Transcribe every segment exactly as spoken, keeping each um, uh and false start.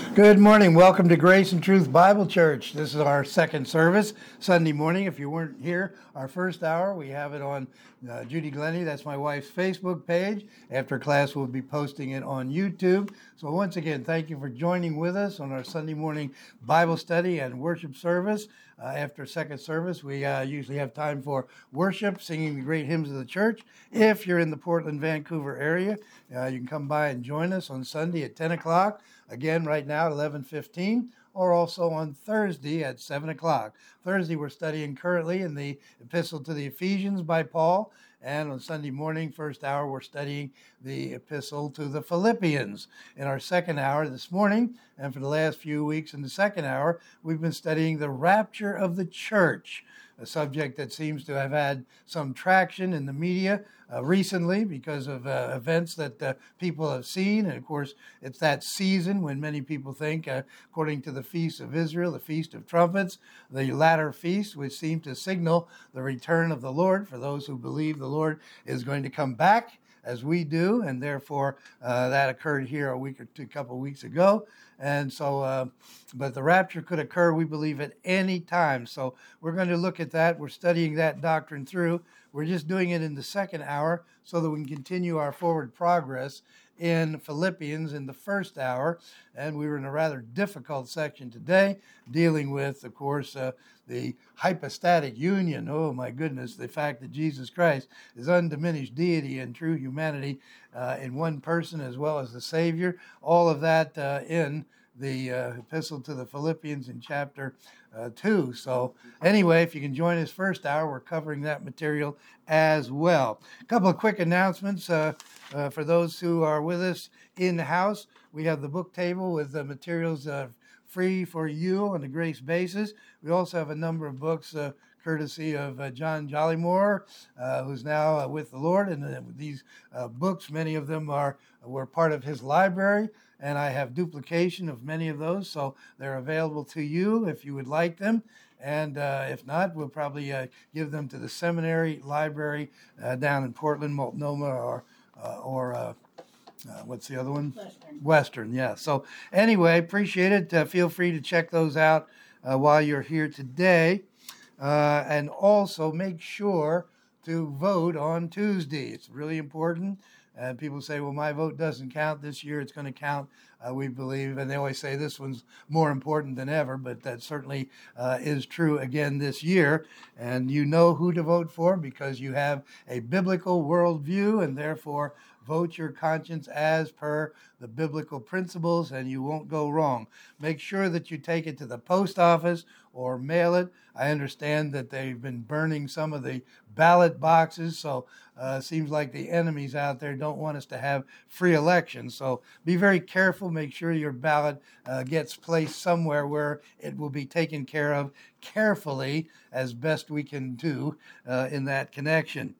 Good morning. Welcome to Grace and Truth Bible Church. This is our second service, Sunday morning. If you weren't here, our first hour, we have it on uh, Judy Glennie. That's my wife's Facebook page. After class, we'll be posting it on YouTube. So once again, thank you for joining with us on our Sunday morning Bible study and worship service. Uh, after second service, we uh, usually have time for worship, singing the great hymns of the church. If you're in the Portland, Vancouver area, uh, you can come by and join us on Sunday at ten o'clock. Again, right now at eleven fifteen, or also on Thursday at seven o'clock. Thursday, we're studying currently in the Epistle to the Ephesians by Paul. And on Sunday morning, first hour, we're studying the Epistle to the Philippians. In our second hour this morning, and for the last few weeks in the second hour, we've been studying the rapture of the church, a subject that seems to have had some traction in the media uh, recently because of uh, events that uh, people have seen. And of course, it's that season when many people think, uh, according to the Feast of Israel, the Feast of Trumpets, the latter feast, which seemed to signal the return of the Lord for those who believe the Lord is going to come back, as we do, and therefore uh, that occurred here a week or two, couple of weeks ago. And so, uh, but the rapture could occur, we believe, at any time. So we're going to look at that. We're studying that doctrine through. We're just doing it in the second hour so that we can continue our forward progress in Philippians in the first hour. And we were in a rather difficult section today, dealing with, of course, uh, the hypostatic union. Oh, my goodness, the fact that Jesus Christ is undiminished deity and true humanity uh, in one person as well as the Savior. All of that uh, in the uh, Epistle to the Philippians in chapter uh, two. So anyway, if you can join us first hour, we're covering that material as well. A couple of quick announcements uh, uh, for those who are with us in-house. We have the book table with the materials uh, free for you on a grace basis. We also have a number of books uh, courtesy of uh, John Jollymore, uh, who's now uh, with the Lord. And uh, these uh, books, many of them are were part of his library, and I have duplication of many of those, so they're available to you if you would like them. And uh, if not, we'll probably uh, give them to the seminary library uh, down in Portland, Multnomah, or uh, or uh, Uh, what's the other one? Western. Western, yeah. So anyway, appreciate it. Uh, feel free to check those out uh, while you're here today. Uh, and also make sure to vote on Tuesday. It's really important. And people say, well, my vote doesn't count this year. It's going to count, uh, we believe. And they always say this one's more important than ever, but that certainly uh, is true again this year. And you know who to vote for because you have a biblical worldview, and therefore vote your conscience as per the biblical principles, and you won't go wrong. Make sure that you take it to the post office or mail it. I understand that they've been burning some of the ballot boxes, so uh, it seems like the enemies out there don't want us to have free elections. So be very careful. Make sure your ballot uh, gets placed somewhere where it will be taken care of carefully as best we can do uh, in that connection.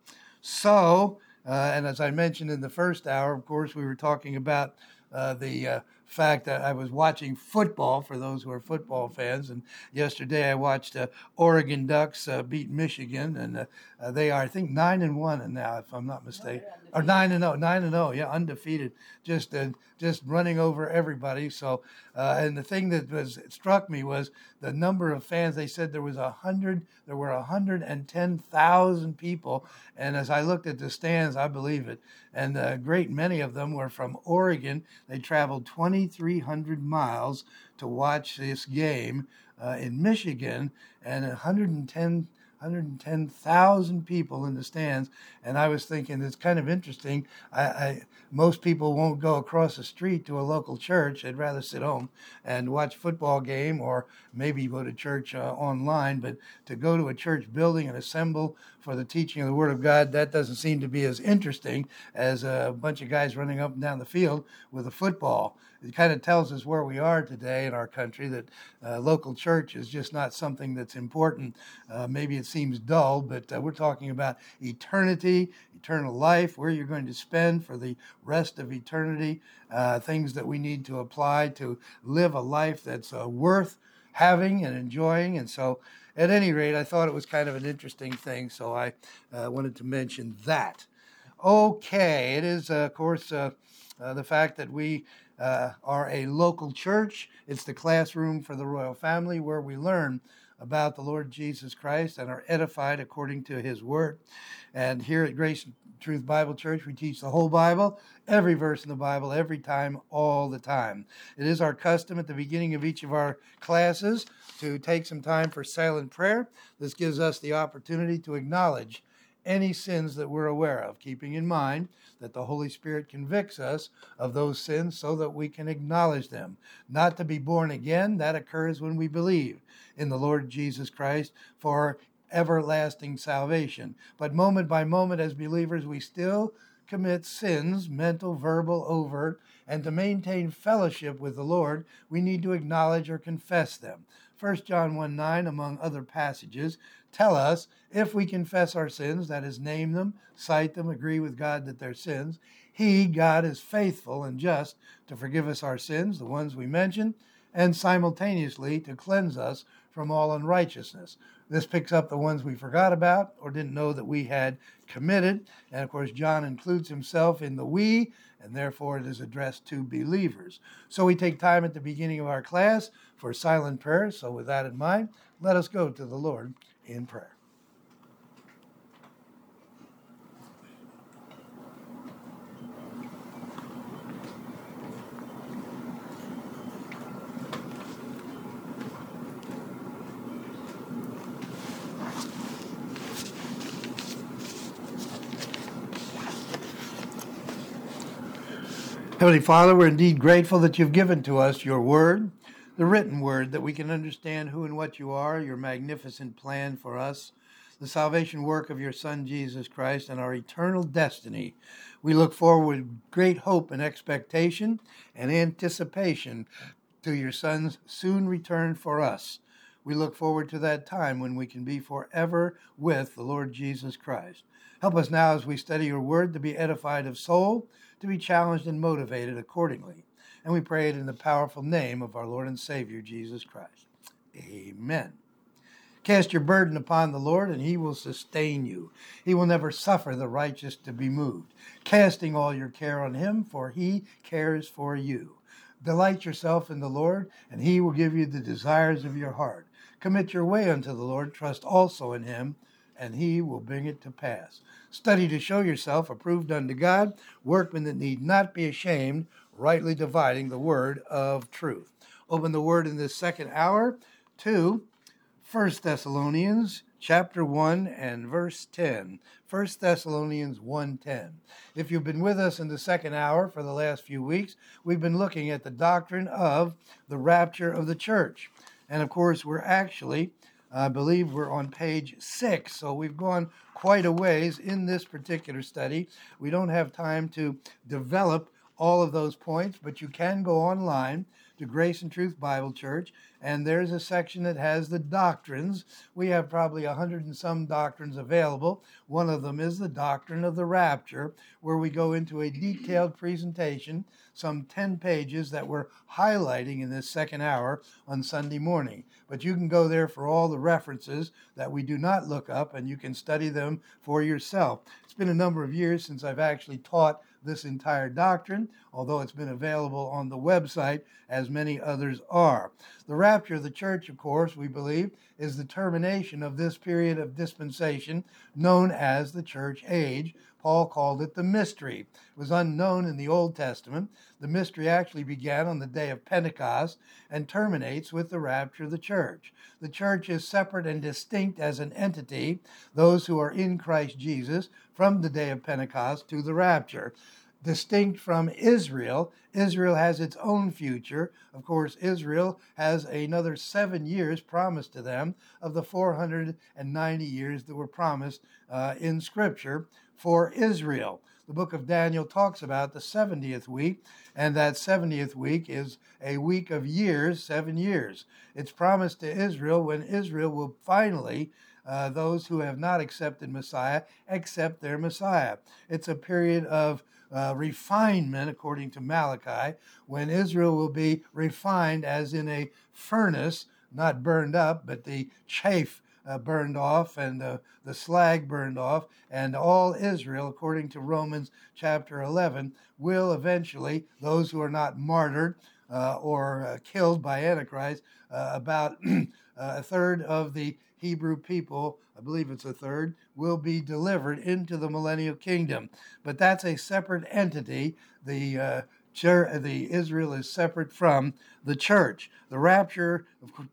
So, uh, and as I mentioned in the first hour, of course, we were talking about uh, the uh, fact that I was watching football, for those who are football fans. And yesterday I watched uh, Oregon Ducks uh, beat Michigan, and uh, uh, they are, I think, nine and one and now, if I'm not mistaken, or nine and oh, nine and oh, yeah, undefeated, just uh, just running over everybody. So, uh, and the thing that was struck me was the number of fans. They said there was a hundred, there were a hundred and ten thousand people, and as I looked at the stands, I believe it. And a great many of them were from Oregon. They traveled twenty-three hundred miles to watch this game uh, in Michigan, and one hundred ten thousand people in the stands. And I was thinking, it's kind of interesting. I, I most people won't go across the street to a local church. They'd rather sit home and watch a football game, or maybe go to church uh, online. But to go to a church building and assemble for the teaching of the Word of God, that doesn't seem to be as interesting as a bunch of guys running up and down the field with a football. It kind of tells us where we are today in our country, that uh, local church is just not something that's important. Uh, maybe it seems dull, but uh, we're talking about eternity, eternal life, where you're going to spend for the rest of eternity, uh, things that we need to apply to live a life that's uh, worth having and enjoying. And so at any rate, I thought it was kind of an interesting thing, so I uh, wanted to mention that. Okay, it is, uh, of course, uh, uh, the fact that we uh, are a local church. It's the classroom for the royal family where we learn about the Lord Jesus Christ and are edified according to his word. And here at Grace and Truth Bible Church, we teach the whole Bible, every verse in the Bible, every time, all the time. It is our custom at the beginning of each of our classes to take some time for silent prayer. This gives us the opportunity to acknowledge any sins that we're aware of, keeping in mind that the Holy Spirit convicts us of those sins so that we can acknowledge them. Not to be born again, that occurs when we believe in the Lord Jesus Christ for everlasting salvation. But moment by moment as believers, we still commit sins, mental, verbal, overt, and to maintain fellowship with the Lord, we need to acknowledge or confess them. First John one nine, among other passages, tell us if we confess our sins, that is, name them, cite them, agree with God that they're sins, he, God, is faithful and just to forgive us our sins, the ones we mentioned, and simultaneously to cleanse us from all unrighteousness. This picks up the ones we forgot about or didn't know that we had committed. And of course, John includes himself in the we, and therefore it is addressed to believers. So we take time at the beginning of our class for silent prayer. So with that in mind, let us go to the Lord in prayer. Heavenly Father, we're indeed grateful that you've given to us your word, the written word, that we can understand who and what you are, your magnificent plan for us, the salvation work of your Son, Jesus Christ, and our eternal destiny. We look forward with great hope and expectation and anticipation to your Son's soon return for us. We look forward to that time when we can be forever with the Lord Jesus Christ. Help us now as we study your word to be edified of soul, to be challenged and motivated accordingly. And we pray it in the powerful name of our Lord and Savior, Jesus Christ. Amen. Cast your burden upon the Lord, and he will sustain you. He will never suffer the righteous to be moved. Casting all your care on him, for he cares for you. Delight yourself in the Lord, and he will give you the desires of your heart. Commit your way unto the Lord, trust also in him, and he will bring it to pass. Study to show yourself approved unto God, workmen that need not be ashamed, rightly dividing the word of truth. Open the word in this second hour to First Thessalonians chapter one and verse ten. First Thessalonians one ten. If you've been with us in the second hour for the last few weeks, we've been looking at the doctrine of the rapture of the church. And of course, we're actually, I believe we're on page six, so we've gone quite a ways in this particular study. We don't have time to develop all of those points, but you can go online to Grace and Truth Bible Church, and there's a section that has the doctrines. We have probably a hundred and some doctrines available. One of them is the doctrine of the rapture, where we go into a detailed presentation, some ten pages that we're highlighting in this second hour on Sunday morning. But you can go there for all the references that we do not look up, and you can study them for yourself. It's been a number of years since I've actually taught this entire doctrine, although it's been available on the website, as many others are. The rapture of the church, of course, we believe, is the termination of this period of dispensation known as the church age. Paul called it the mystery. It was unknown in the Old Testament. The mystery actually began on the day of Pentecost and terminates with the rapture of the church. The church is separate and distinct as an entity, those who are in Christ Jesus, from the day of Pentecost to the rapture. Distinct from Israel, Israel has its own future. Of course, Israel has another seven years promised to them of the four hundred ninety years that were promised uh, in Scripture for Israel. The book of Daniel talks about the seventieth week, and that seventieth week is a week of years, seven years. It's promised to Israel when Israel will finally, uh, those who have not accepted Messiah, accept their Messiah. It's a period of Uh, refinement, according to Malachi, when Israel will be refined as in a furnace, not burned up, but the chaff uh, burned off and uh, the slag burned off, and all Israel, according to Romans chapter eleven, will eventually, those who are not martyred uh, or uh, killed by Antichrist, uh, about a third of the Hebrew people, I believe it's a third, will be delivered into the millennial kingdom. But that's a separate entity. The uh, the Israel is separate from the church. The rapture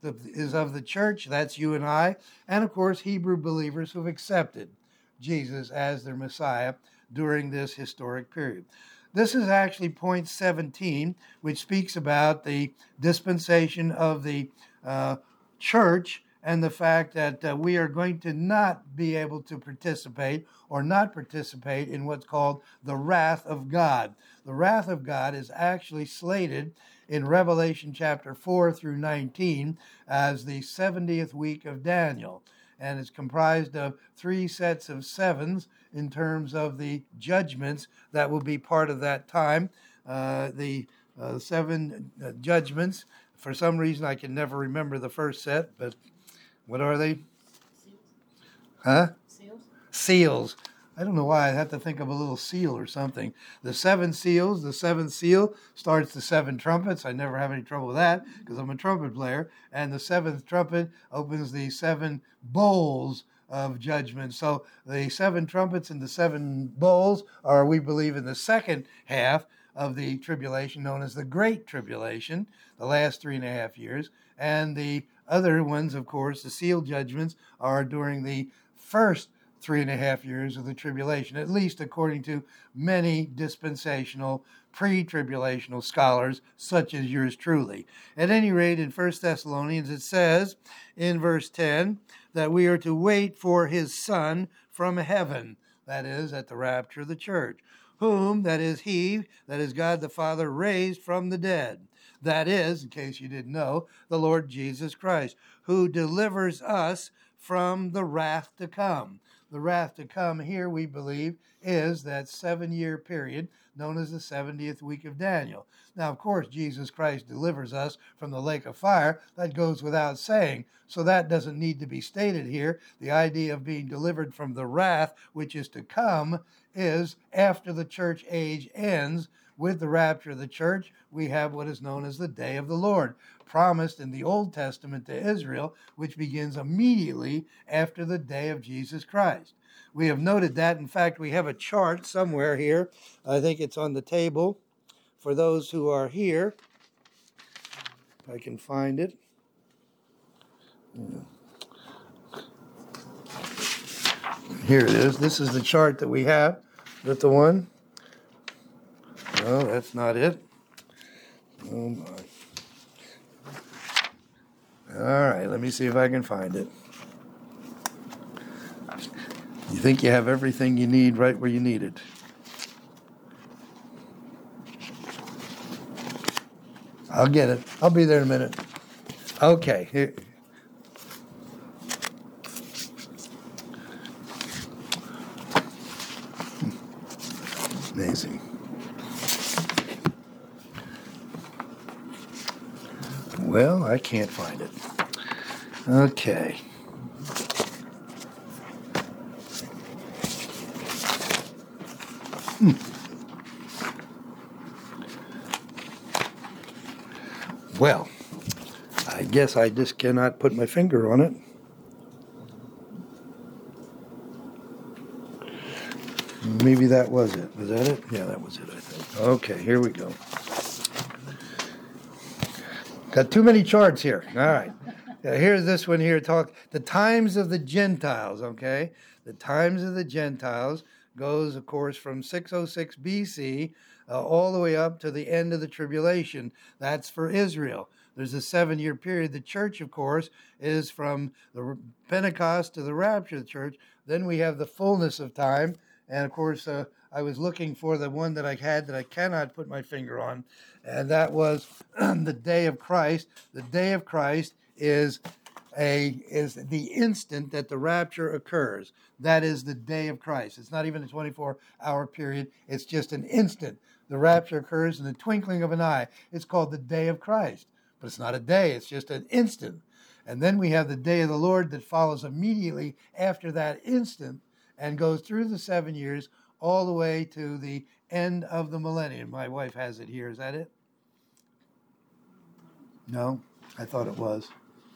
is of the church, that's you and I, and of course Hebrew believers who've accepted Jesus as their Messiah during this historic period. This is actually point seventeen, which speaks about the dispensation of the uh, church and the fact that uh, we are going to not be able to participate or not participate in what's called the wrath of God. The wrath of God is actually slated in Revelation chapter four through nineteen as the seventieth week of Daniel. And it's comprised of three sets of sevens in terms of the judgments that will be part of that time. Uh, the uh, seven uh, judgments, for some reason I can never remember the first set, but what are they? Seals. Huh? Seals. Seals. I don't know why I had to think of a little seal or something. The seven seals, the seventh seal starts the seven trumpets. I never have any trouble with that because I'm a trumpet player. And the seventh trumpet opens the seven bowls of judgment. So the seven trumpets and the seven bowls are, we believe, in the second half of the tribulation, known as the Great Tribulation, the last three and a half years. And the other ones, of course, the seal judgments, are during the first three and a half years of the tribulation, at least according to many dispensational, pre-tribulational scholars, such as yours truly. At any rate, in First Thessalonians, it says in verse ten that we are to wait for his Son from heaven, that is, at the rapture of the church, whom, that is he, that is God the Father, raised from the dead. That is, in case you didn't know, the Lord Jesus Christ, who delivers us from the wrath to come. The wrath to come here, we believe, is that seven-year period known as the seventieth week of Daniel. Now, of course, Jesus Christ delivers us from the lake of fire. That goes without saying, so that doesn't need to be stated here. The idea of being delivered from the wrath, which is to come, is after the church age ends. With the rapture of the church, we have what is known as the day of the Lord, promised in the Old Testament to Israel, which begins immediately after the day of Jesus Christ. We have noted that. In fact, we have a chart somewhere here. I think it's on the table for those who are here. If I can find it. Here it is. This is the chart that we have. Is that the one? No, that's not it. Oh my. All right, let me see if I can find it. You think you have everything you need right where you need it. I'll get it. I'll be there in a minute. Okay. Here. Amazing. Well, I can't find it. Okay. Hmm. Well, I guess I just cannot put my finger on it. Maybe that was it. Was that it? Yeah, that was it, I think. Okay, here we go. Got too many charts here. All right. Now, here's this one here. Talk the times of the Gentiles, okay? The times of the Gentiles goes, of course, from six oh six B C uh, all the way up to the end of the tribulation. That's for Israel. There's a seven-year period. The church, of course, is from the Pentecost to the rapture of the church. Then we have the fullness of time. And, of course, uh, I was looking for the one that I had that I cannot put my finger on, and that was the day of Christ. The day of Christ is a is the instant that the rapture occurs. That is the day of Christ. It's not even a twenty-four hour period. It's just an instant. The rapture occurs in the twinkling of an eye. It's called the day of Christ. But it's not a day. It's just an instant. And then we have the day of the Lord that follows immediately after that instant and goes through the seven years all the way to the end of the millennium. My wife has it here. Is that it? No? I thought it was.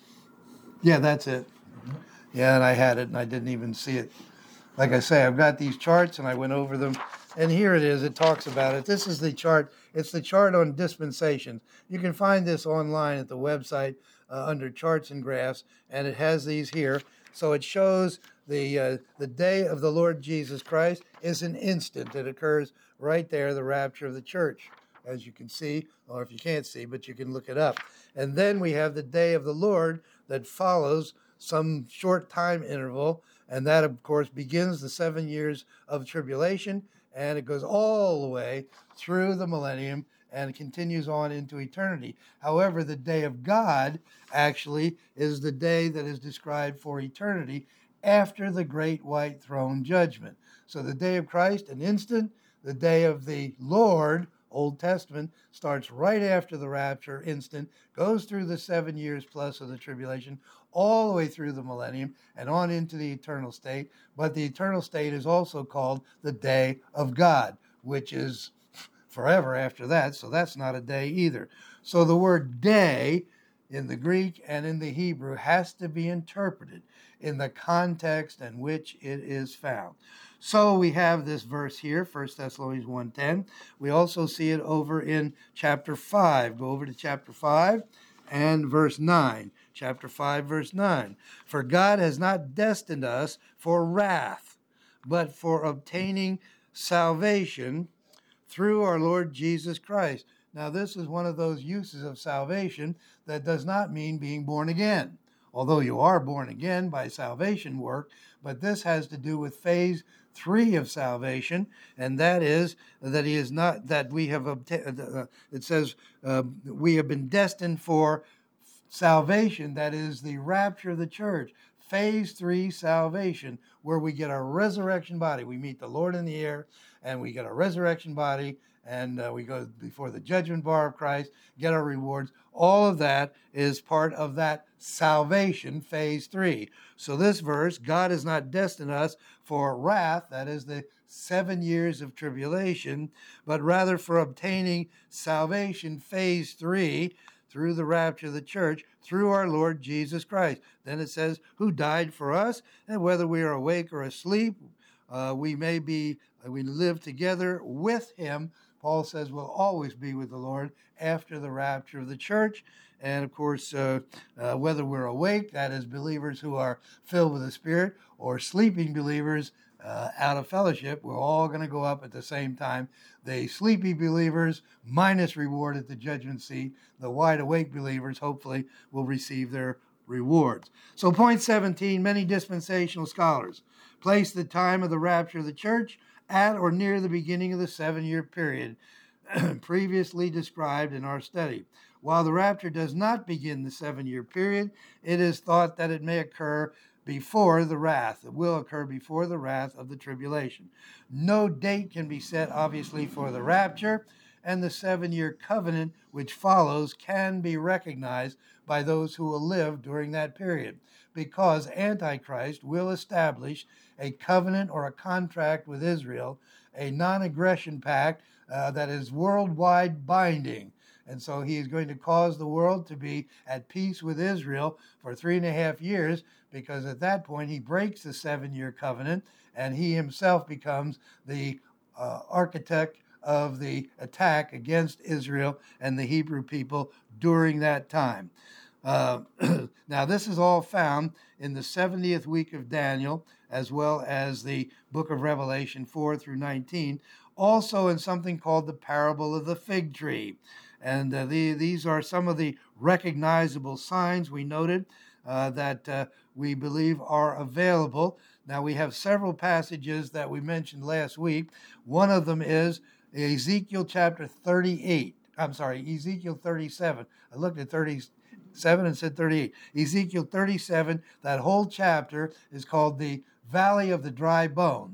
Yeah, that's it. Yeah, and I had it and I didn't even see it. Like I say, I've got these charts and I went over them. And here it is. It talks about it. This is the chart. It's the chart on dispensations. You can find this online at the website uh, under charts and graphs, and it has these here. So it shows the uh, the day of the Lord Jesus Christ is an instant. It occurs right there, the rapture of the church, as you can see, or if you can't see, but you can look it up. And then we have the day of the Lord that follows some short time interval, and that, of course, begins the seven years of tribulation, and it goes all the way through the millennium and continues on into eternity. However, the day of God actually is the day that is described for eternity after the great white throne judgment. So the day of Christ, an instant. The day of the Lord, Old Testament, starts right after the rapture, instant, goes through the seven years plus of the tribulation, all the way through the millennium and on into the eternal state. But the eternal state is also called the day of God, which is forever after that, so that's not a day either. So the word day in the Greek and in the Hebrew has to be interpreted in the context in which it is found. So we have this verse here, First Thessalonians one ten. We also see it over in chapter five. Go over to chapter five and verse nine. Chapter five, verse nine. For God has not destined us for wrath, but for obtaining salvation through our Lord Jesus Christ. Now, this is one of those uses of salvation that does not mean being born again, although you are born again by salvation work, but this has to do with phase three of salvation, and that is that he is not, that we have obtained, uh, it says uh, we have been destined for salvation, that is the rapture of the church. Phase three salvation, where we get our resurrection body. We meet the Lord in the air, and we get a resurrection body, and uh, we go before the judgment bar of Christ, get our rewards. All of that is part of that salvation, phase three. So this verse, God has not destined us for wrath, that is the seven years of tribulation, but rather for obtaining salvation, phase three, through the rapture of the church, through our Lord Jesus Christ. Then it says, who died for us, and whether we are awake or asleep, uh, we may be, we live together with him. Paul says we'll always be with the Lord after the rapture of the church. And of course, uh, uh, whether we're awake, that is believers who are filled with the Spirit, or sleeping believers uh, out of fellowship, we're all going to go up at the same time. The sleepy believers, minus reward at the judgment seat. The wide awake believers, hopefully, will receive their rewards. So point seventeen, many dispensational scholars place the time of the rapture of the church at or near the beginning of the seven-year period previously described in our study. While the rapture does not begin the seven-year period, it is thought that it may occur before the wrath. It will occur before the wrath of the tribulation. No date can be set, obviously, for the rapture, and the seven-year covenant which follows can be recognized by those who will live during that period, because Antichrist will establish a covenant or a contract with Israel, a non-aggression pact uh, that is worldwide binding. And so he is going to cause the world to be at peace with Israel for three and a half years, because at that point he breaks the seven-year covenant, and he himself becomes the uh, architect of the attack against Israel and the Hebrew people during that time. Uh, now, this is all found in the seventieth week of Daniel, as well as the book of Revelation four through nineteen, also in something called the parable of the fig tree. And uh, the, these are some of the recognizable signs we noted uh, that uh, we believe are available. Now, we have several passages that we mentioned last week. One of them is Ezekiel chapter thirty-eight. I'm sorry, Ezekiel thirty-seven. I looked at thirty-seven and said thirty-eight. Ezekiel thirty-seven, that whole chapter is called the Valley of the Dry Bones.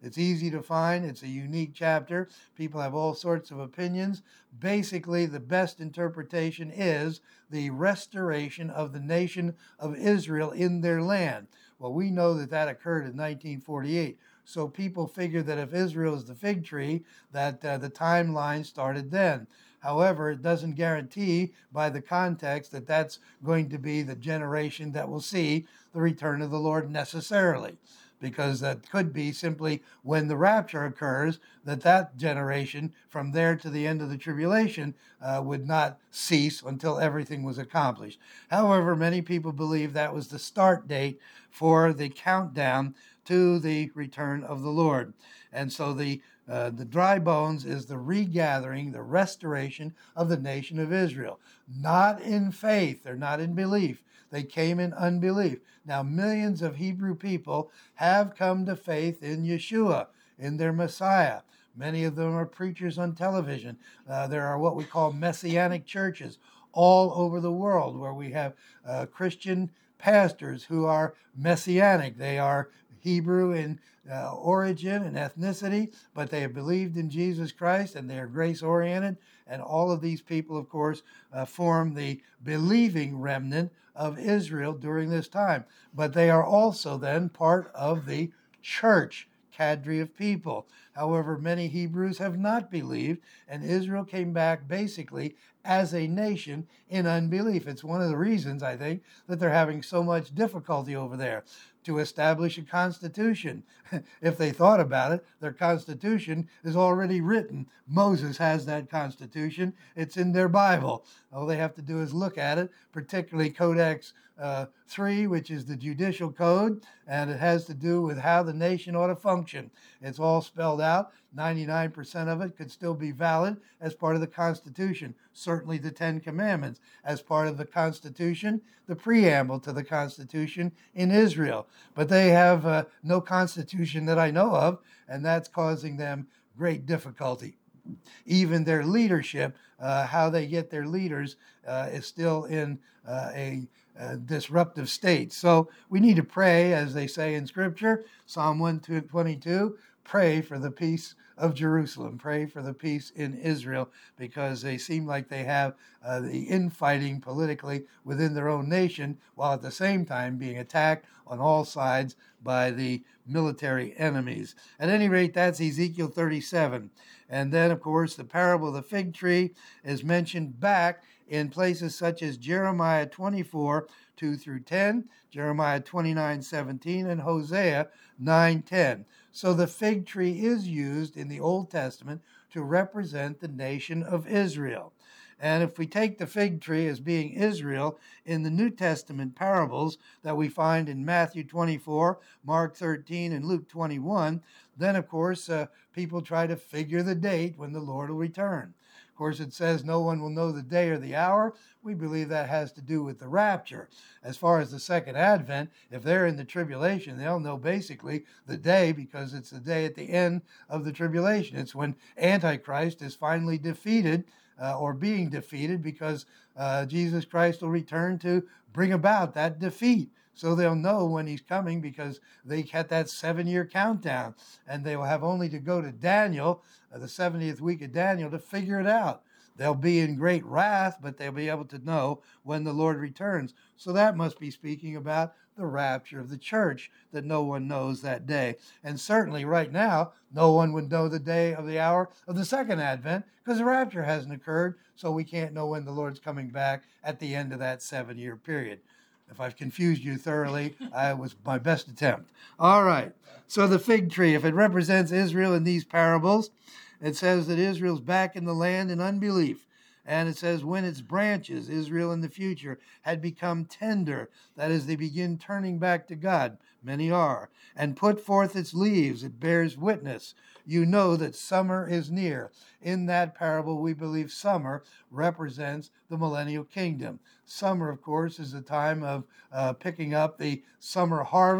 It's easy to find. It's a unique chapter. People have all sorts of opinions. Basically, the best interpretation is the restoration of the nation of Israel in their land. Well, we know that that occurred in nineteen forty-eight. So people figure that if Israel is the fig tree, that uh, the timeline started then. However, it doesn't guarantee by the context that that's going to be the generation that will see the return of the Lord necessarily, because that could be simply when the rapture occurs, that that generation from there to the end of the tribulation uh, would not cease until everything was accomplished. However, many people believe that was the start date for the countdown to the return of the Lord. And so the uh, the dry bones is the regathering, the restoration of the nation of Israel. Not in faith, they're not in belief. They came in unbelief. Now, millions of Hebrew people have come to faith in Yeshua, in their Messiah. Many of them are preachers on television. Uh, there are what we call messianic churches all over the world where we have uh, Christian pastors who are messianic. They are Hebrew in uh, origin and ethnicity, but they have believed in Jesus Christ and they are grace-oriented. And all of these people, of course, uh, form the believing remnant of Israel during this time. But they are also then part of the church cadre of people. However, many Hebrews have not believed, and Israel came back basically as a nation in unbelief. It's one of the reasons, I think, that they're having so much difficulty over there to establish a constitution. If they thought about it, their constitution is already written. Moses has that constitution. It's in their Bible. All they have to do is look at it, particularly Codex uh, three, which is the judicial code, and it has to do with how the nation ought to function. It's all spelled out. ninety-nine percent of it could still be valid as part of the Constitution. Certainly the Ten Commandments as part of the Constitution, the preamble to the Constitution in Israel. But they have uh, no constitution that I know of, and that's causing them great difficulty. Even their leadership, uh, how they get their leaders, uh, is still in uh, a, a disruptive state. So we need to pray, as they say in Scripture, Psalm one twenty-two, pray for the peace of Jerusalem, pray for the peace in Israel, because they seem like they have uh, the infighting politically within their own nation, while at the same time being attacked on all sides by the military enemies. At any rate, that's Ezekiel thirty-seven. And then, of course, the parable of the fig tree is mentioned back in places such as Jeremiah twenty-four, two through ten, Jeremiah twenty-nine, seventeen, and Hosea nine, ten. So the fig tree is used in the Old Testament to represent the nation of Israel. And if we take the fig tree as being Israel in the New Testament parables that we find in Matthew twenty-four, Mark thirteen, and Luke twenty-one, then, of course, uh, people try to figure the date when the Lord will return. Of course, it says no one will know the day or the hour. We believe that has to do with the rapture. As far as the second advent, if they're in the tribulation, they'll know basically the day, because it's the day at the end of the tribulation. It's when Antichrist is finally defeated, uh, or being defeated, because uh, Jesus Christ will return to bring about that defeat. So they'll know when he's coming, because they had that seven-year countdown, and they will have only to go to Daniel, uh, the seventieth week of Daniel, to figure it out. They'll be in great wrath, but they'll be able to know when the Lord returns. So that must be speaking about the rapture of the church, that no one knows that day. And certainly right now, no one would know the day of the hour of the second advent, because the rapture hasn't occurred, so we can't know when the Lord's coming back at the end of that seven-year period. If I've confused you thoroughly, I was my best attempt. All right. So the fig tree, if it represents Israel in these parables, it says that Israel's back in the land in unbelief. And it says when its branches, Israel in the future, had become tender, that is, they begin turning back to God, many are, and put forth its leaves, it bears witness. You know that summer is near. In that parable, we believe summer represents the millennial kingdom. Summer, of course, is the time of uh, picking up the summer harvest,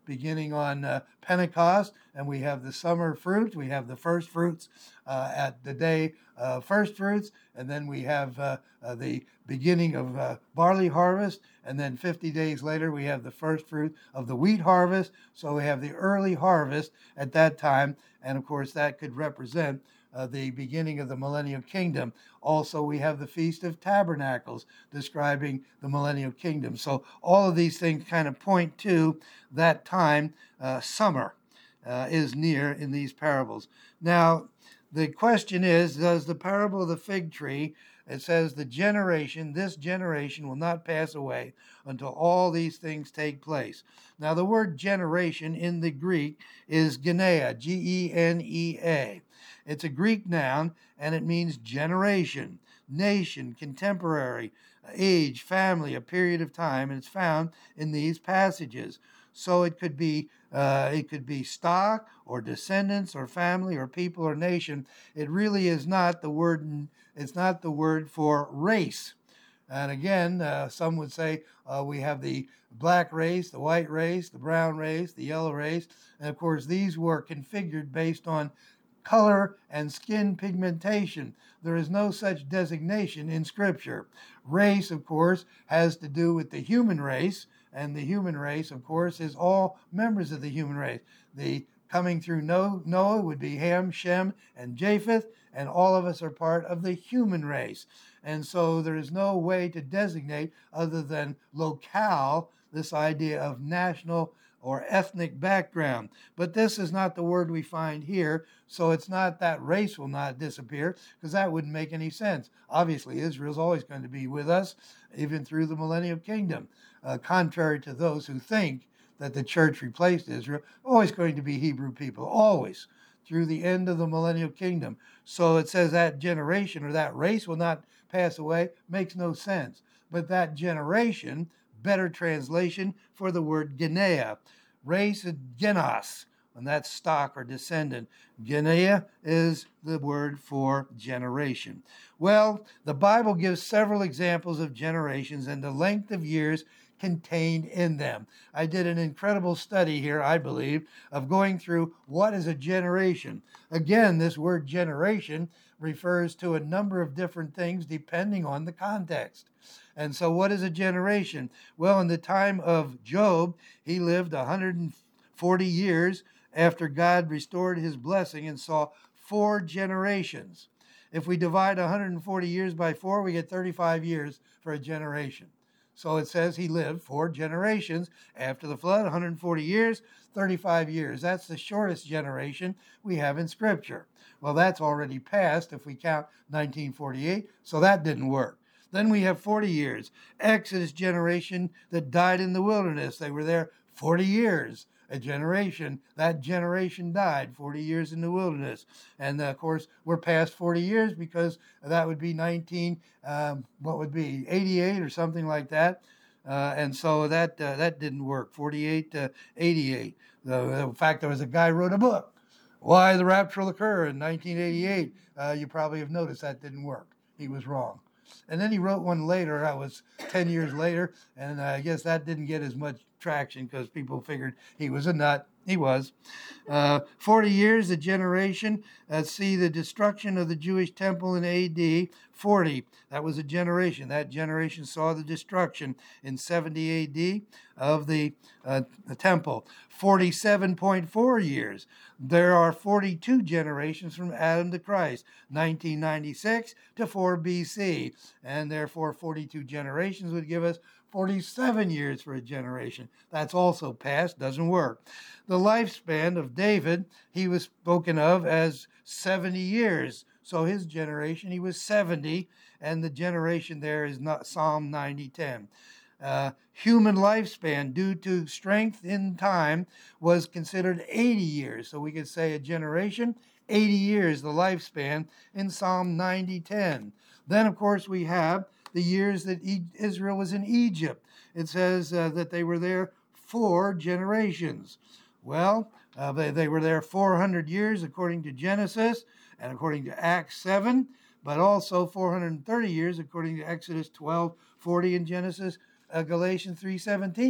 beginning on uh, Pentecost, and we have the summer fruit. We have the first fruits uh, at the day uh, first fruits, and then we have uh, uh, the beginning of uh, barley harvest, and then fifty days later we have the first fruit of the wheat harvest. So we have the early harvest at that time, and of course that could represent Uh, the beginning of the millennial kingdom. Also, we have the Feast of Tabernacles describing the millennial kingdom. So all of these things kind of point to that time. Uh, summer uh, is near in these parables. Now, the question is, does the parable of the fig tree, it says the generation, this generation will not pass away until all these things take place. Now, the word generation in the Greek is genea, G E N E A. It's a Greek noun, and it means generation, nation, contemporary, age, family, a period of time, and it's found in these passages. So it could be uh, it could be stock or descendants or family or people or nation. It really is not the word. It's not the word for race. And again, uh, some would say uh, we have the black race, the white race, the brown race, the yellow race, and of course these were configured based on color and skin pigmentation. There is no such designation in Scripture. Race, of course, has to do with the human race, and the human race, of course, is all members of the human race. The coming through Noah would be Ham, Shem, and Japheth, and all of us are part of the human race. And so there is no way to designate other than locale, this idea of national or ethnic background. But this is not the word we find here, so it's not that race will not disappear, because that wouldn't make any sense. Obviously, Israel's always going to be with us, even through the millennial kingdom, uh, contrary to those who think that the church replaced Israel. Always going to be Hebrew people, always, through the end of the millennial kingdom. So it says that generation or that race will not pass away, makes no sense. But that generation, better translation for the word genea. Race is genos, and that's stock or descendant. Genea is the word for generation. Well, the Bible gives several examples of generations and the length of years contained in them. I did an incredible study here, I believe, of going through what is a generation. Again, this word generation refers to a number of different things depending on the context. And so what is a generation? Well, in the time of Job, he lived one hundred forty years after God restored his blessing and saw four generations. If we divide one hundred forty years by four, we get thirty-five years for a generation. So it says he lived four generations after the flood, one hundred forty years, thirty-five years. That's the shortest generation we have in Scripture. Well, that's already passed if we count nineteen forty-eight, so that didn't work. Then we have forty years. Exodus generation that died in the wilderness. They were there forty years. A generation, that generation died forty years in the wilderness. And uh, of course, we're past forty years because that would be nineteen, um, what would be, eighty-eight or something like that. Uh, and so that uh, that didn't work, forty-eight to eighty-eight. The, in fact, there was a guy who wrote a book, Why the Rapture Will Occur in nineteen eighty-eight. Uh, you probably have noticed that didn't work. He was wrong. And then he wrote one later, that was ten years later, and uh, I guess that didn't get as much traction because people figured he was a nut. He was. Uh, forty years, a generation. Uh, see the destruction of the Jewish temple in A D forty. That was a generation. That generation saw the destruction in seventy A D of the, uh, the temple. forty-seven point four years. There are forty-two generations from Adam to Christ, nineteen ninety-six to four B C. And therefore, forty-two generations would give us forty-seven years for a generation. That's also past, doesn't work. The lifespan of David, he was spoken of as seventy years. So his generation, he was seventy, and the generation there is not Psalm ninety ten. Uh, human lifespan due to strength in time was considered eighty years. So we could say a generation, eighty years, the lifespan in Psalm ninety ten. Then, of course, we have the years that Israel was in Egypt. It says uh, that they were there four generations. Well, uh, they, they were there four hundred years according to Genesis and according to Acts seven, but also four hundred thirty years according to Exodus twelve forty and Genesis, uh, Galatians three seventeen.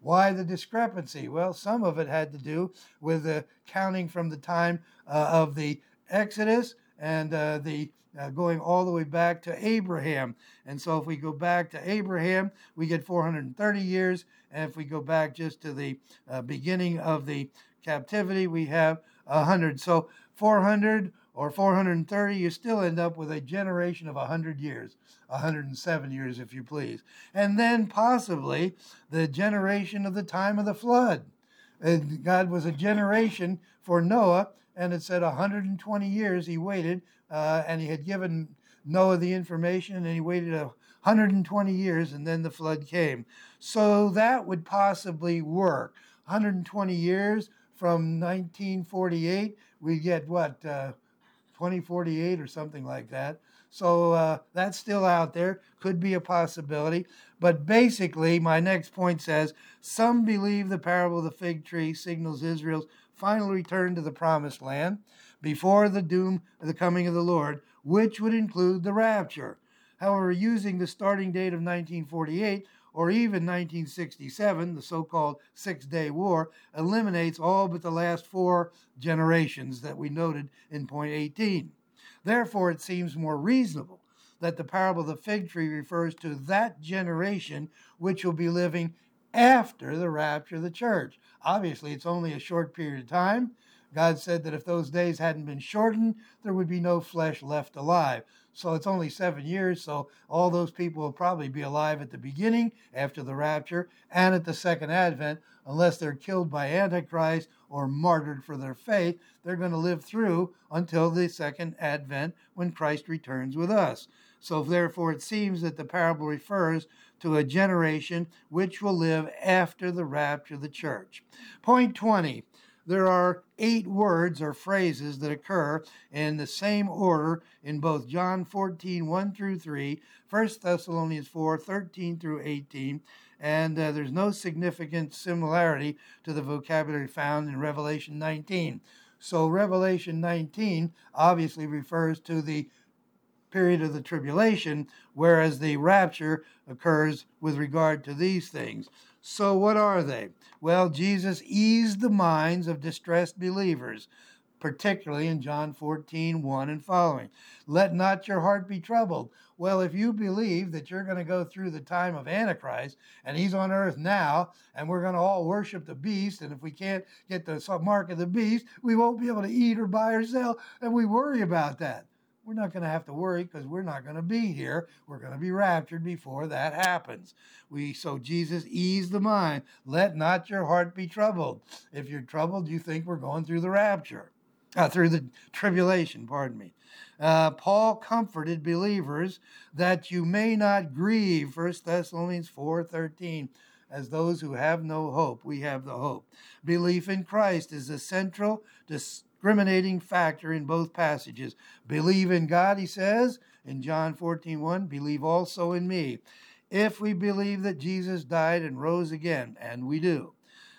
Why the discrepancy? Well, some of it had to do with the counting from the time uh, of the Exodus and uh, the uh, going all the way back to Abraham. And so if we go back to Abraham, we get four hundred thirty years. And if we go back just to the uh, beginning of the captivity, we have one hundred. So four hundred or four hundred thirty, you still end up with a generation of one hundred years, one hundred seven years, if you please. And then possibly the generation of the time of the flood. And God was a generation for Noah, and it said one hundred twenty years he waited, uh, and he had given Noah the information, and he waited one hundred twenty years, and then the flood came. So that would possibly work. one hundred twenty years from nineteen forty-eight, we get what, uh, twenty forty-eight or something like that. So uh, that's still out there, could be a possibility. But basically, my next point says, some believe the parable of the fig tree signals Israel's final return to the promised land before the doom of the coming of the Lord, which would include the rapture. However, using the starting date of nineteen forty-eight or even nineteen sixty-seven, the so-called Six-Day War, eliminates all but the last four generations that we noted in point eighteen. Therefore, it seems more reasonable that the parable of the fig tree refers to that generation which will be living after the rapture of the church. Obviously, it's only a short period of time. God said that if those days hadn't been shortened, there would be no flesh left alive. So it's only seven years, so all those people will probably be alive at the beginning, after the rapture, and at the second advent, unless they're killed by Antichrist or martyred for their faith. They're going to live through until the second advent, when Christ returns with us. So therefore it seems that the parable refers to a generation which will live after the rapture of the church. Point twenty. There are eight words or phrases that occur in the same order in both John fourteen, one through three, First Thessalonians four, thirteen through eighteen, and uh, there's no significant similarity to the vocabulary found in Revelation nineteen. So Revelation nineteen obviously refers to the period of the tribulation, whereas the rapture occurs with regard to these things. So what are they? Well, Jesus eased the minds of distressed believers, particularly in John fourteen, one and following. Let not your heart be troubled. Well, if you believe that you're going to go through the time of Antichrist, and he's on earth now, and we're going to all worship the beast, and if we can't get the mark of the beast, we won't be able to eat or buy or sell, and we worry about that. We're not going to have to worry, because we're not going to be here. We're going to be raptured before that happens. We so Jesus eased the mind. Let not your heart be troubled. If you're troubled, you think we're going through the rapture, uh, through the tribulation, pardon me. Uh, Paul comforted believers that you may not grieve, First Thessalonians four thirteen, as those who have no hope. We have the hope. Belief in Christ is the central discriminating factor in both passages. Believe in God, he says, in John fourteen one, believe also in me. If we believe that Jesus died and rose again, and we do.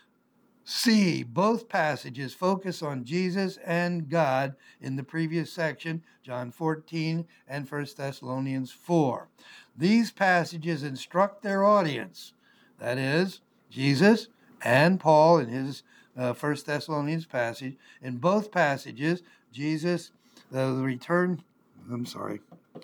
C, both passages focus on Jesus and God in the previous section, John fourteen and First Thessalonians four. These passages instruct their audience, that is, Jesus and Paul in his uh, First Thessalonians passage. In both passages, Jesus, the, the return, I'm sorry,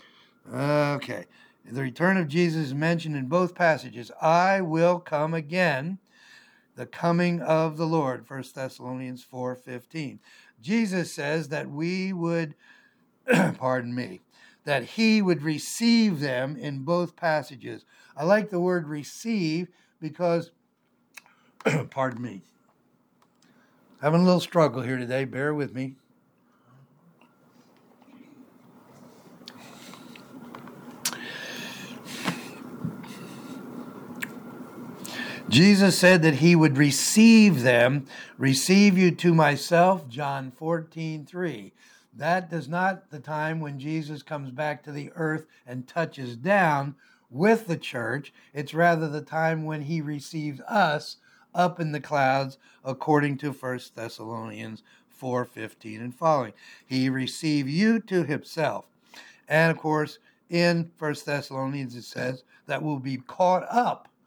okay, the return of Jesus is mentioned in both passages. I will come again. The coming of the Lord, First Thessalonians four fifteen. Jesus says that we would, pardon me, that he would receive them in both passages. I like the word receive because, pardon me, having a little struggle here today, bear with me. Jesus said that he would receive them, receive you to myself, John fourteen three. That is not the time when Jesus comes back to the earth and touches down with the church. It's rather the time when he receives us up in the clouds, according to First Thessalonians four fifteen and following. He received you to himself. And of course, in First Thessalonians it says that we'll be caught up.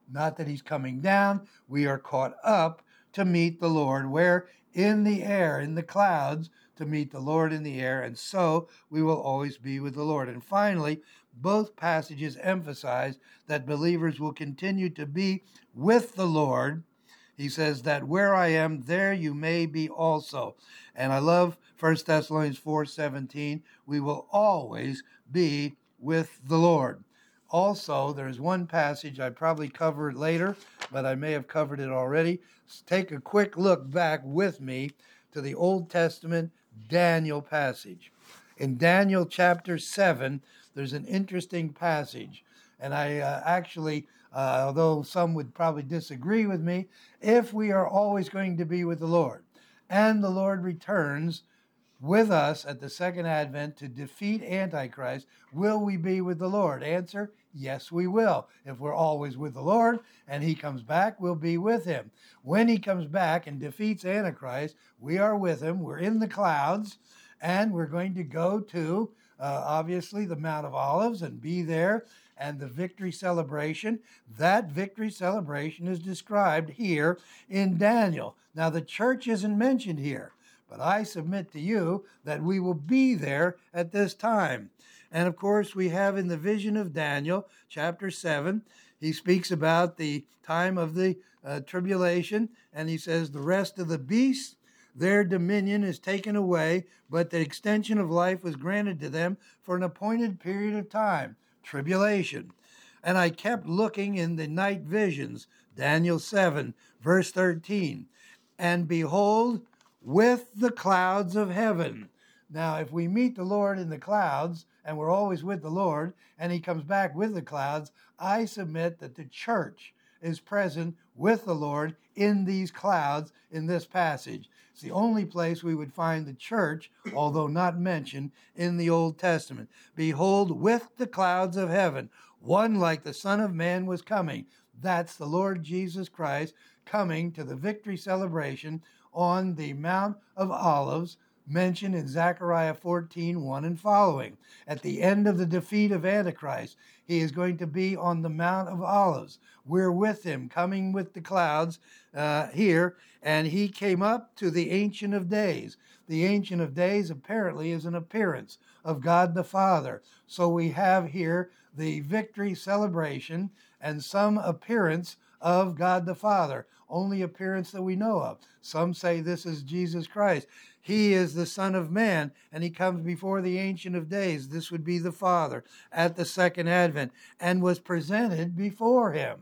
not that he's coming down. We are caught up to meet the Lord. Where? In the air, in the clouds, to meet the Lord in the air. And so we will always be with the Lord. And finally, both passages emphasize that believers will continue to be with the Lord. He says that where I am, there you may be also. And I love First Thessalonians four seventeen. We will always be with the Lord. Also, there's one passage I probably cover it later, but I may have covered it already. Take a quick look back with me to the Old Testament Daniel passage. In Daniel chapter seven, there's an interesting passage. And I uh, actually, uh, although some would probably disagree with me, if we are always going to be with the Lord, and the Lord returns with us at the second advent to defeat Antichrist, will we be with the Lord? Answer, yes, we will. If we're always with the Lord and he comes back, we'll be with him. When he comes back and defeats Antichrist, we are with him. We're in the clouds, and we're going to go to, uh, obviously, the Mount of Olives and be there, and the victory celebration. That victory celebration is described here in Daniel. Now, the church isn't mentioned here, but I submit to you that we will be there at this time. And of course, we have in the vision of Daniel, chapter seven, he speaks about the time of the uh, tribulation, and he says, the rest of the beasts, their dominion is taken away, but the extension of life was granted to them for an appointed period of time, tribulation. And I kept looking in the night visions, Daniel seven, verse thirteen, and behold, with the clouds of heaven. Now, if we meet the Lord in the clouds, and we're always with the Lord, and he comes back with the clouds, I submit that the church is present with the Lord in these clouds in this passage. It's the only place we would find the church, although not mentioned in the Old Testament. Behold, with the clouds of heaven, one like the Son of Man was coming. That's the Lord Jesus Christ coming to the victory celebration on the Mount of Olives, mentioned in Zechariah fourteen, one and following. At the end of the defeat of Antichrist, he is going to be on the Mount of Olives. We're with him, coming with the clouds uh, here, and he came up to the Ancient of Days. The Ancient of Days apparently is an appearance of God the Father. So we have here the victory celebration and some appearance of God the Father, only appearance that we know of. Some say this is Jesus Christ. He is the Son of Man, and he comes before the Ancient of Days. This would be the Father at the second advent, and was presented before him.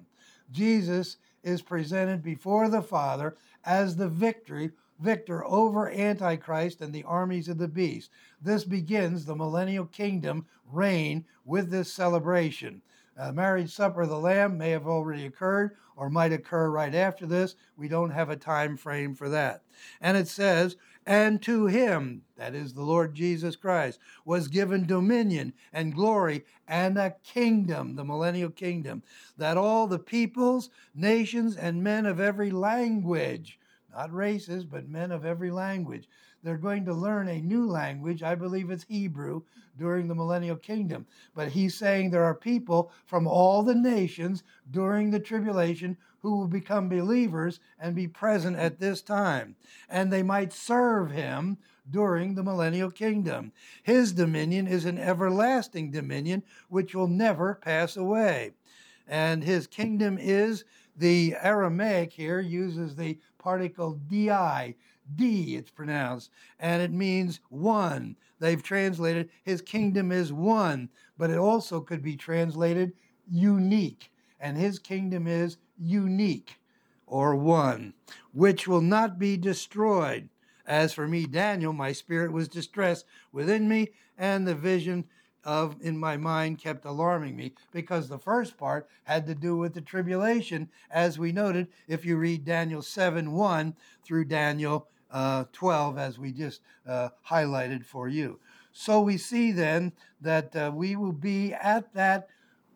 Jesus is presented before the Father as the victory victor over Antichrist and the armies of the beast. This begins the millennial kingdom reign with this celebration. Uh, marriage supper of the Lamb may have already occurred or might occur right after this. We don't have a time frame for that. And it says, and to him, that is the Lord Jesus Christ, was given dominion and glory and a kingdom, the millennial kingdom, that all the peoples, nations, and men of every language, not races, but men of every language, they're going to learn a new language. I believe it's Hebrew during the millennial kingdom. But he's saying there are people from all the nations during the tribulation who will become believers and be present at this time. And they might serve him during the millennial kingdom. His dominion is an everlasting dominion which will never pass away. And his kingdom is, the Aramaic here uses the particle di, D it's pronounced, and it means one. They've translated his kingdom is one, but it also could be translated unique, and his kingdom is unique, or one, which will not be destroyed. As for me, Daniel, my spirit was distressed within me, and the vision of in my mind kept alarming me, because the first part had to do with the tribulation, as we noted if you read Daniel seven one through Daniel uh, twelve, as we just uh, highlighted for you. So we see then that uh, we will be at that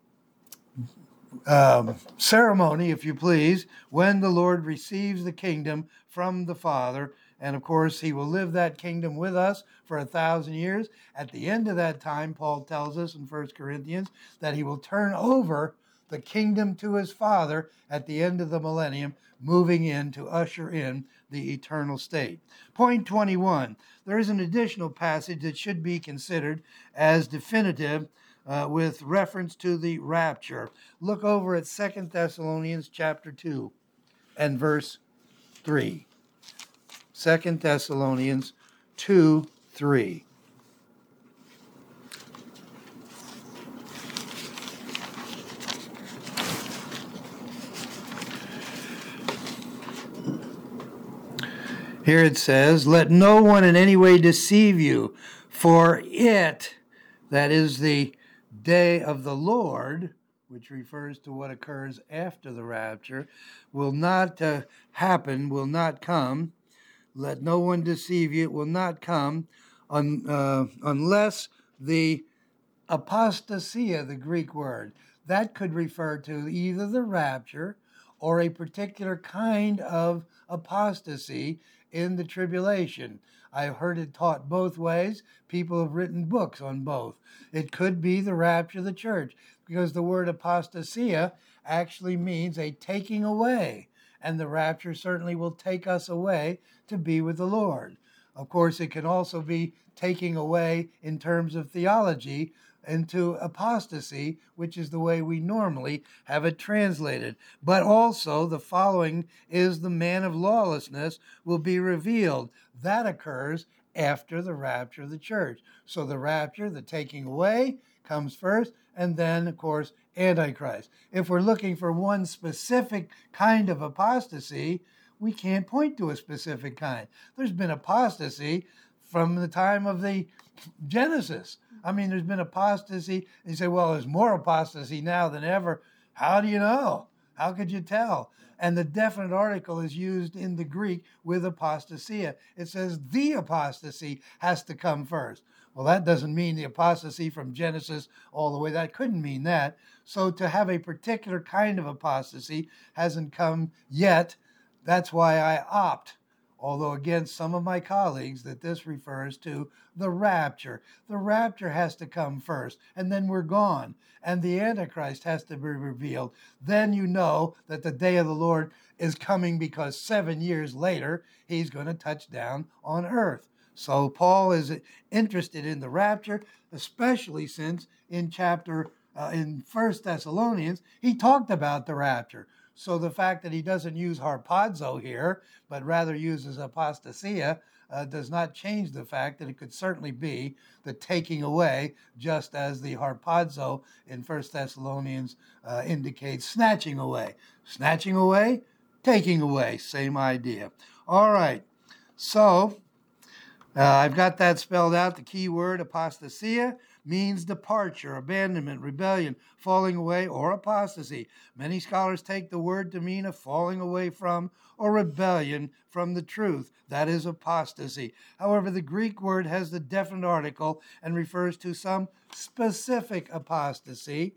um, ceremony, if you please, when the Lord receives the kingdom from the Father. And of course, he will live that kingdom with us for a thousand years. At the end of that time, Paul tells us in First Corinthians that he will turn over the kingdom to his Father at the end of the millennium, moving in to usher in the eternal state. Point twenty-one, there is an additional passage that should be considered as definitive uh, with reference to the rapture. Look over at Second Thessalonians chapter two and verse three. Second Thessalonians two, three. Here it says, let no one in any way deceive you, for it, that is the day of the Lord, which refers to what occurs after the rapture, will not uh, happen, will not come. Let no one deceive you. It will not come un, uh, unless the apostasia, the Greek word, that could refer to either the rapture or a particular kind of apostasy in the tribulation. I've heard it taught both ways. People have written books on both. It could be the rapture of the church, because the word apostasia actually means a taking away, and the rapture certainly will take us away to be with the Lord. Of course, it can also be taking away in terms of theology into apostasy, which is the way we normally have it translated. But also, the following is the man of lawlessness will be revealed. That occurs after the rapture of the church. So the rapture, the taking away, comes first, and then, of course, Antichrist. If we're looking for one specific kind of apostasy, we can't point to a specific kind. There's been apostasy from the time of the Genesis. I mean, there's been apostasy. And you say, well, there's more apostasy now than ever. How do you know? How could you tell? And the definite article is used in the Greek with apostasia. It says the apostasy has to come first. Well, that doesn't mean the apostasy from Genesis all the way. That couldn't mean that. So to have a particular kind of apostasy hasn't come yet. That's why I opt, although against some of my colleagues, that this refers to the rapture. The rapture has to come first, and then we're gone. And the Antichrist has to be revealed. Then you know that the day of the Lord is coming, because seven years later, he's going to touch down on earth. So Paul is interested in the rapture, especially since in chapter, uh, in First Thessalonians, he talked about the rapture. So the fact that he doesn't use harpazo here, but rather uses apostasia, uh, does not change the fact that it could certainly be the taking away, just as the harpazo in First Thessalonians uh, indicates snatching away. Snatching away, taking away, same idea. All right, so uh, I've got that spelled out. The key word, apostasia, means departure, abandonment, rebellion, falling away, or apostasy. Many scholars take the word to mean a falling away from or rebellion from the truth. That is apostasy. However, the Greek word has the definite article and refers to some specific apostasy.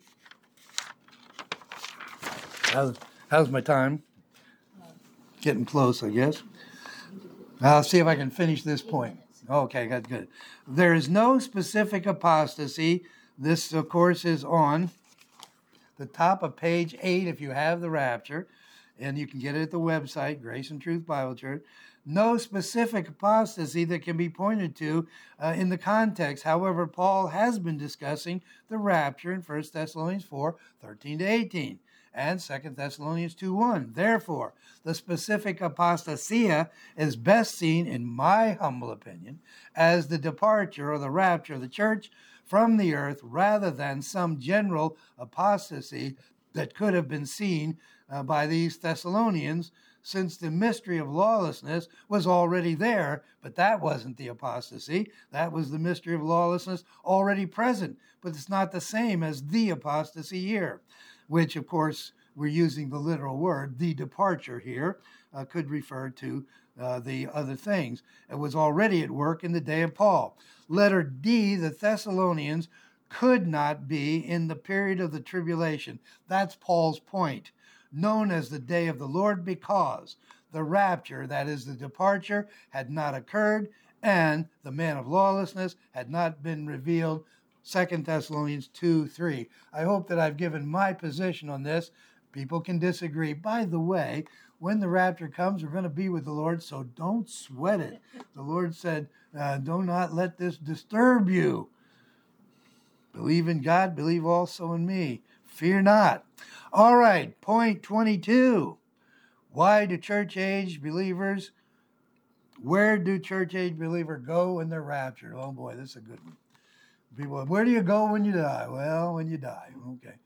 How's, how's my time? Getting close, I guess. I'll see if I can finish this point. Okay, that's good. There is no specific apostasy. This, of course, is on the top of page eight if you have the rapture, and you can get it at the website, Grace and Truth Bible Church. No specific apostasy that can be pointed to uh, in the context. However, Paul has been discussing the rapture in First Thessalonians four, thirteen to eighteen. And Second Thessalonians two one. Therefore, the specific apostasia is best seen, in my humble opinion, as the departure or the rapture of the church from the earth, rather than some general apostasy that could have been seen uh, by these Thessalonians, since the mystery of lawlessness was already there, but that wasn't the apostasy. That was the mystery of lawlessness already present, but it's not the same as the apostasy here, which, of course, we're using the literal word, the departure here, uh, could refer to uh, the other things. It was already at work in the day of Paul. Letter D, the Thessalonians could not be in the period of the tribulation. That's Paul's point, known as the day of the Lord, because the rapture, that is the departure, had not occurred, and the man of lawlessness had not been revealed Second Thessalonians two three. I hope that I've given my position on this. People can disagree. By the way, when the rapture comes, we're going to be with the Lord, so don't sweat it. The Lord said, uh, do not let this disturb you. Believe in God, believe also in me. Fear not. All right, point twenty-two. Why do church age believers, where do church age believers go when they're raptured? Oh boy, this is a good one. People, where do you go when you die? Well, when you die, okay.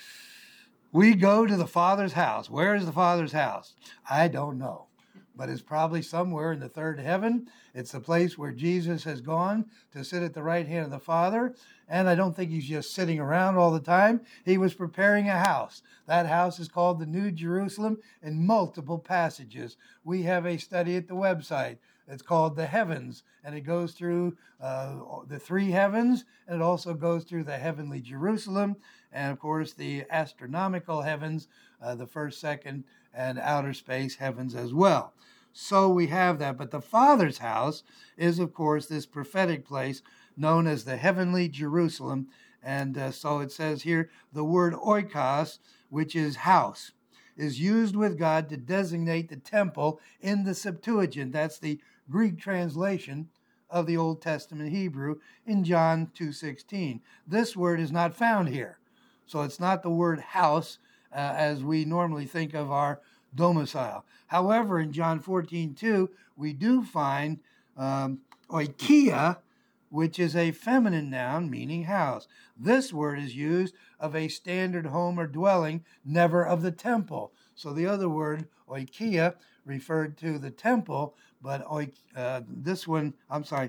We go to the Father's house. Where is the Father's house? I don't know, but it's probably somewhere in the third heaven. It's the place where Jesus has gone to sit at the right hand of the Father. And I don't think he's just sitting around all the time. He was preparing a house. That house is called the New Jerusalem in multiple passages. We have a study at the website. It's called the heavens, and it goes through uh, the three heavens, and it also goes through the heavenly Jerusalem, and of course the astronomical heavens, uh, the first, second, and outer space heavens as well. So we have that. But the Father's house is, of course, this prophetic place known as the heavenly Jerusalem. And uh, so it says here, the word oikos, which is house, is used with God to designate the temple in the Septuagint. That's the Greek translation of the Old Testament Hebrew in John two sixteen. This word is not found here. So it's not the word house uh, as we normally think of our domicile. However, in John fourteen two, we do find um, oikia, which is a feminine noun meaning house. This word is used of a standard home or dwelling, never of the temple. So the other word, oikia, referred to the temple, but oik, uh, this one, I'm sorry,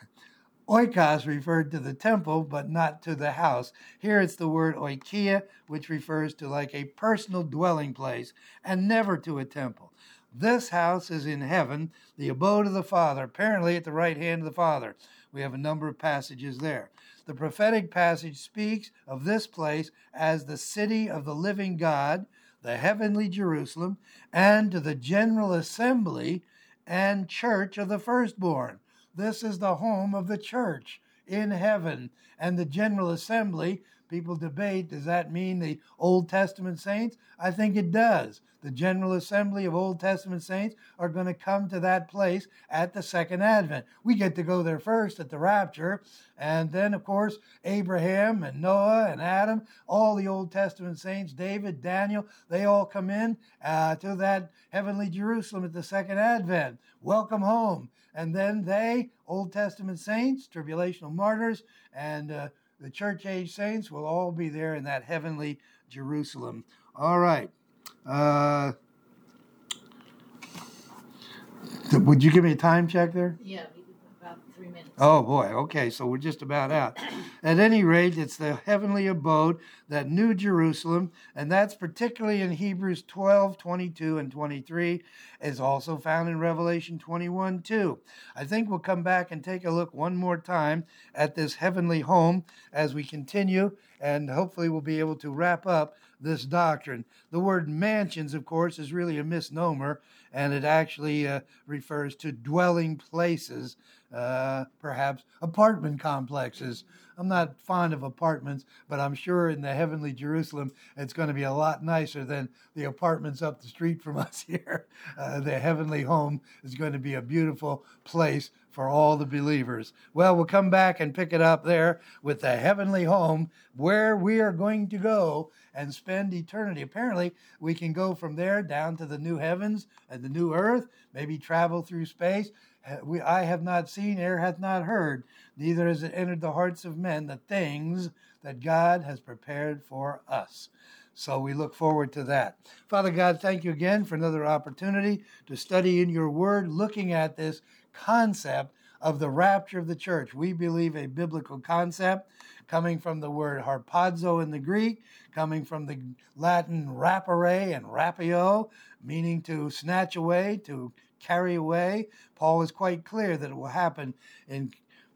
oikos referred to the temple, but not to the house. Here it's the word oikia, which refers to like a personal dwelling place and never to a temple. This house is in heaven, the abode of the Father, apparently at the right hand of the Father. We have a number of passages there. The prophetic passage speaks of this place as the city of the living God, the heavenly Jerusalem, and to the general assembly and church of the firstborn. This is the home of the church in heaven. And the general assembly, people debate, does that mean the Old Testament saints? I think it does. The general assembly of Old Testament saints are going to come to that place at the second advent. We get to go there first at the rapture. And then, of course, Abraham and Noah and Adam, all the Old Testament saints, David, Daniel, they all come in uh, to that heavenly Jerusalem at the second advent. Welcome home. And then they, Old Testament saints, tribulational martyrs, and uh, the church age saints will all be there in that heavenly Jerusalem. All right. Uh, would you give me a time check there? Yeah, about three minutes. Oh, boy. Okay, so we're just about out. At any rate, it's the heavenly abode, that New Jerusalem, and that's particularly in Hebrews twelve, twenty-two, and twenty-three, is also found in Revelation twenty-one, two. I think we'll come back and take a look one more time at this heavenly home as we continue, and hopefully we'll be able to wrap up this doctrine. The word mansions, of course, is really a misnomer, and it actually uh, refers to dwelling places, uh, perhaps apartment complexes. I'm not fond of apartments, but I'm sure in the heavenly Jerusalem, it's going to be a lot nicer than the apartments up the street from us here. Uh, the heavenly home is going to be a beautiful place for all the believers. Well, we'll come back and pick it up there with the heavenly home where we are going to go and spend eternity. Apparently, we can go from there down to the new heavens and the new earth, maybe travel through space. We, I have not seen, ear hath not heard, neither has it entered the hearts of men, the things that God has prepared for us. So we look forward to that. Father God, thank you again for another opportunity to study in your word, looking at this concept of the rapture of the church. We believe a biblical concept coming from the word harpazo in the Greek, coming from the Latin rapere and rapio, meaning to snatch away, to carry away. Paul is quite clear that it will happen in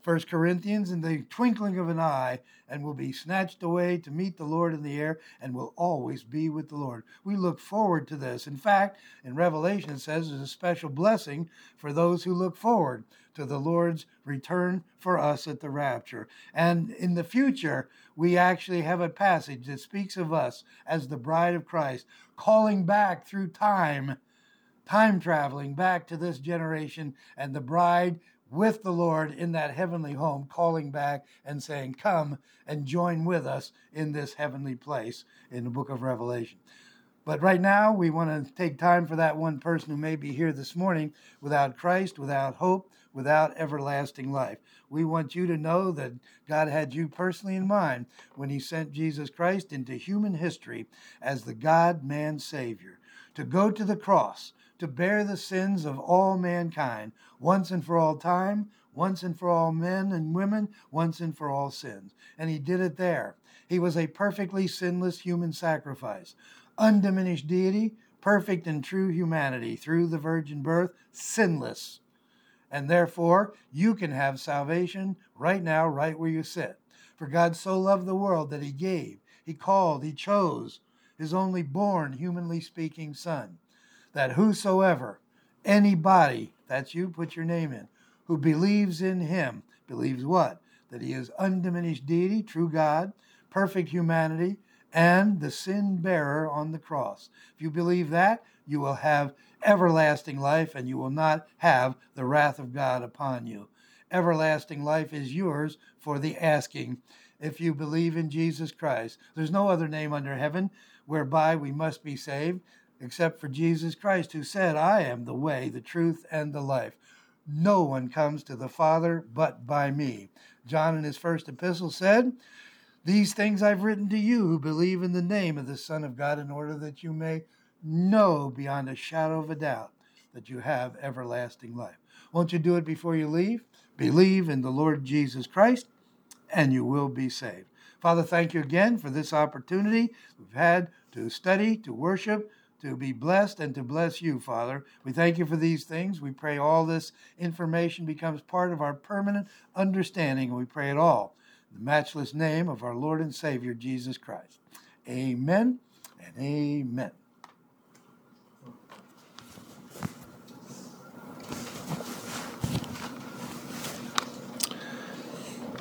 First Corinthians, in the twinkling of an eye, and will be snatched away to meet the Lord in the air, and will always be with the Lord. We look forward to this. In fact, in Revelation it says there's a special blessing for those who look forward to the Lord's return for us at the rapture. And in the future, we actually have a passage that speaks of us as the bride of Christ, calling back through time, time traveling back to this generation, and the bride with the Lord in that heavenly home, calling back and saying, come and join with us in this heavenly place in the book of Revelation. But right now, we want to take time for that one person who may be here this morning without Christ, without hope, without everlasting life. We want you to know that God had you personally in mind when he sent Jesus Christ into human history as the God-man Savior, to go to the cross, to bear the sins of all mankind, once and for all time, once and for all men and women, once and for all sins. And he did it there. He was a perfectly sinless human sacrifice, undiminished deity, perfect and true humanity through the virgin birth, sinless. And therefore, you can have salvation right now, right where you sit. For God so loved the world that he gave, he called, he chose his only born, humanly speaking son, that whosoever, anybody, that's you, put your name in, who believes in him, believes what? That he is undiminished deity, true God, perfect humanity, and the sin bearer on the cross. If you believe that, you will have everlasting life, and you will not have the wrath of God upon you. Everlasting life is yours for the asking if you believe in Jesus Christ. There's no other name under heaven whereby we must be saved except for Jesus Christ, who said, I am the way, the truth, and the life. No one comes to the Father but by me. John in his first epistle said, these things I've written to you who believe in the name of the Son of God, in order that you may know beyond a shadow of a doubt that you have everlasting life. Won't you do it before you leave? Believe in the Lord Jesus Christ, and you will be saved. Father, thank you again for this opportunity we've had to study, to worship, to be blessed, and to bless you, Father. We thank you for these things. We pray all this information becomes part of our permanent understanding, and we pray it all in the matchless name of our Lord and Savior, Jesus Christ. Amen and amen.